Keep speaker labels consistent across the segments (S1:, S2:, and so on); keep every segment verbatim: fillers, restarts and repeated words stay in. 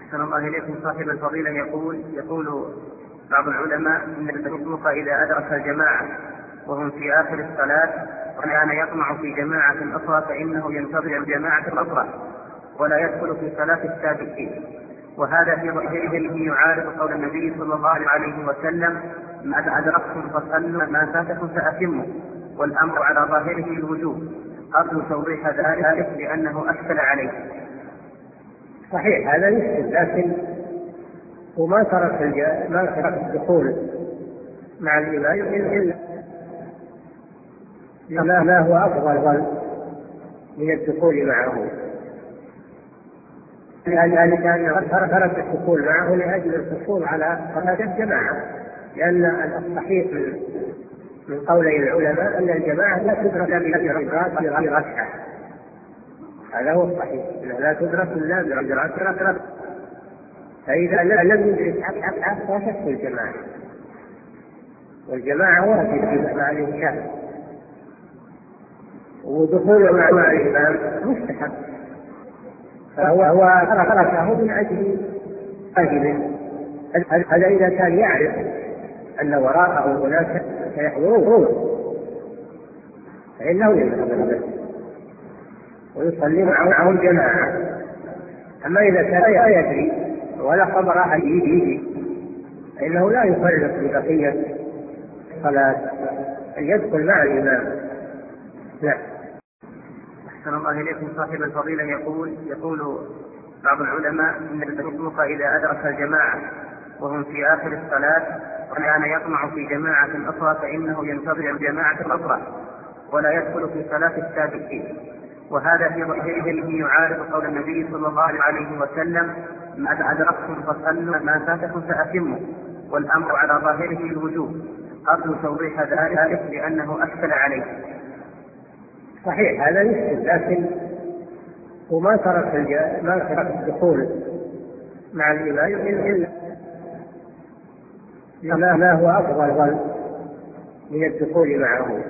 S1: أحسن الله إليكم. صاحب الفضيلة يقول يقول بعض العلماء إن المسبوق إذا أدرك الجماعة وهم في آخر الصلاة وكان يطمع في جماعة أخرى فإنه ينتظر الجماعة الأخرى ولا يدخل في صلاة السابقين، وهذا في ظاهره يعارض قول النبي صلى الله عليه وسلم: ما أدركتم فصلوا ما فاتكم فأتموا، والأمر على ظاهره الوجوب. أرجو توضيح ذلك لأنه أشكل عليه.
S2: صحيح هذا يشكل، لكن وما ترك ما ترك الدخول مع الإمام إلا ما ما هو أفضل من الدخول معه، ذلك أن ترك الدخول معه لأجل الحصول على صلاة الجماعة، لأن الصحيح من قولي العلماء أن الجماعة لا تدرك إلا بركعة. هذا هو الصحيح، لا تدرك إلا بركعة، فإذا لم يدرك ركعة فاتته الجماعة، والجماعة واجب مع الإنسان، ودخوله مع الإمام مستحب، فهو هو تركه من أجل واجب. هذا إذا كان يعرف أن وراءه أناس سيحضرون فإنه يذهب ويصلي معهم جماعة. أما إذا كان لا يدري ولا خبر أحد يجي فإنه لا يفرق ببقية الصلاة، أن يدخل مع الإمام. لا.
S1: أحسن الله إليكم. صاحب الفضيلة يقول يقول بعض العلماء إن المسبوق إذا أدرك الجماعة وهم في آخر الصلاة وكان يطمع في جماعة أخرى فإنه ينتظر الجماعة الأخرى ولا يدخل في صلاة السابقين، وهذا في ظاهره يعارض قول النبي صلى الله عليه وسلم: ما أدركتم فصلوا ما فاتكم فأتموا، والأمر على ظاهره الوجوب. أرجو توضيح ذلك لأنه أشكل عليه.
S2: صحيح هذا يشكل، لكن وما ترك ما ترك الدخول مع الإمام إلا ما هو أفضل من الدخول معه،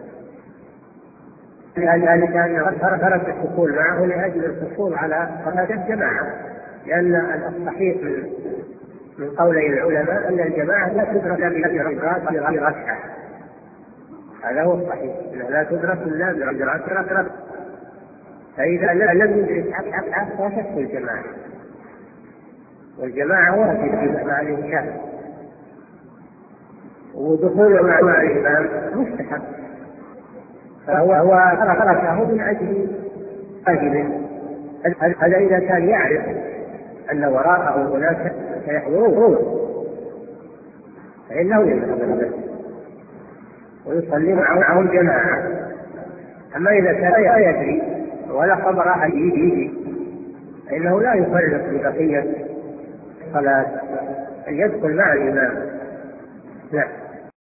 S2: ذلك أن ترك الدخول معه لأجل الحصول على صلاة الجماعة، لأن الصحيح من قولي العلماء أن الجماعة لا تدرك إلا بركعة. هذا هو الصحيح، لا تدرك إلا بركعة، فإذا لم يدرك ركعة فاتته الجماعة، والجماعة واجب مع الإنسان، ودخوله مع الإمام مستحب، فهو هو تركه من أجل واجب. هذا إذا كان يعرف أن وراءه أناس سيحضرون فإنه يذهب ويصلي معهم جماعة. أما إذا كان لا يدري ولا خبر أحد يجي فإنه لا يفرق ببقية الصلاة، أن يدخل مع الإمام. لا.